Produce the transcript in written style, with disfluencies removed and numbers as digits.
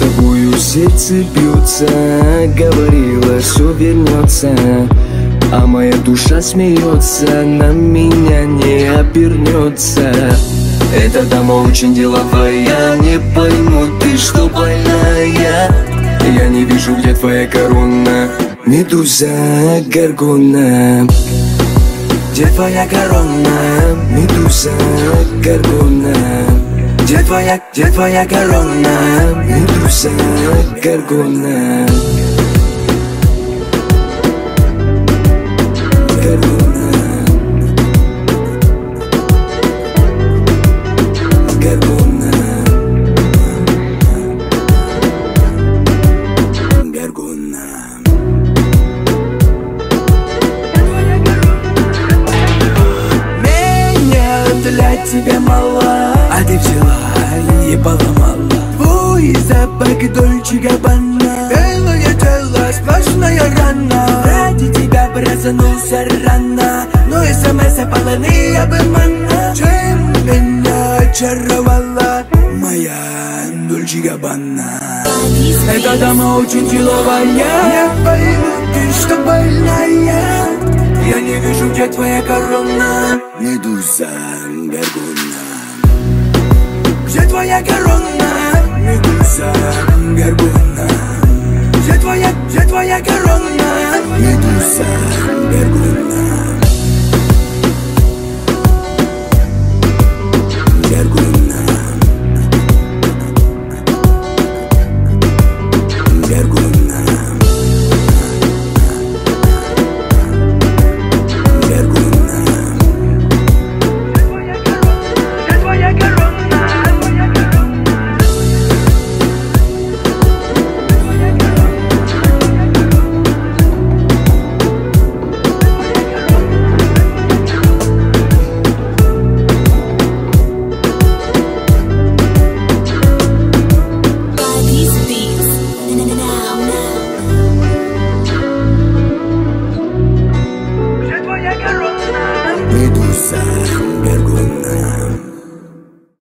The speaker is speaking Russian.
тобою сердце бьется, говорила, все вернется, а моя душа смеется, на меня не обернется. Эта дама очень деловая, не пойму, ты что больная? Я не вижу, где твоя корона, медуза Горгона. Где твоя корона, медуза Горгона? Где твоя корона, медуза Горгона? Для тебя мало, а ты взяла и поломала. Твой запах Дольче Габбана, белое тело, сплошная рана. Ради тебя проснулся рано, но смс полны обмана. Чем меня очаровала моя Дольче Габбана? Эта дама очень деловая, не пойму, ты что больная? Я не вижу, где твоя корона, медуза Горгона. Где твоя корона, медуза Горгона? Где твоя корона, медуза Горгона?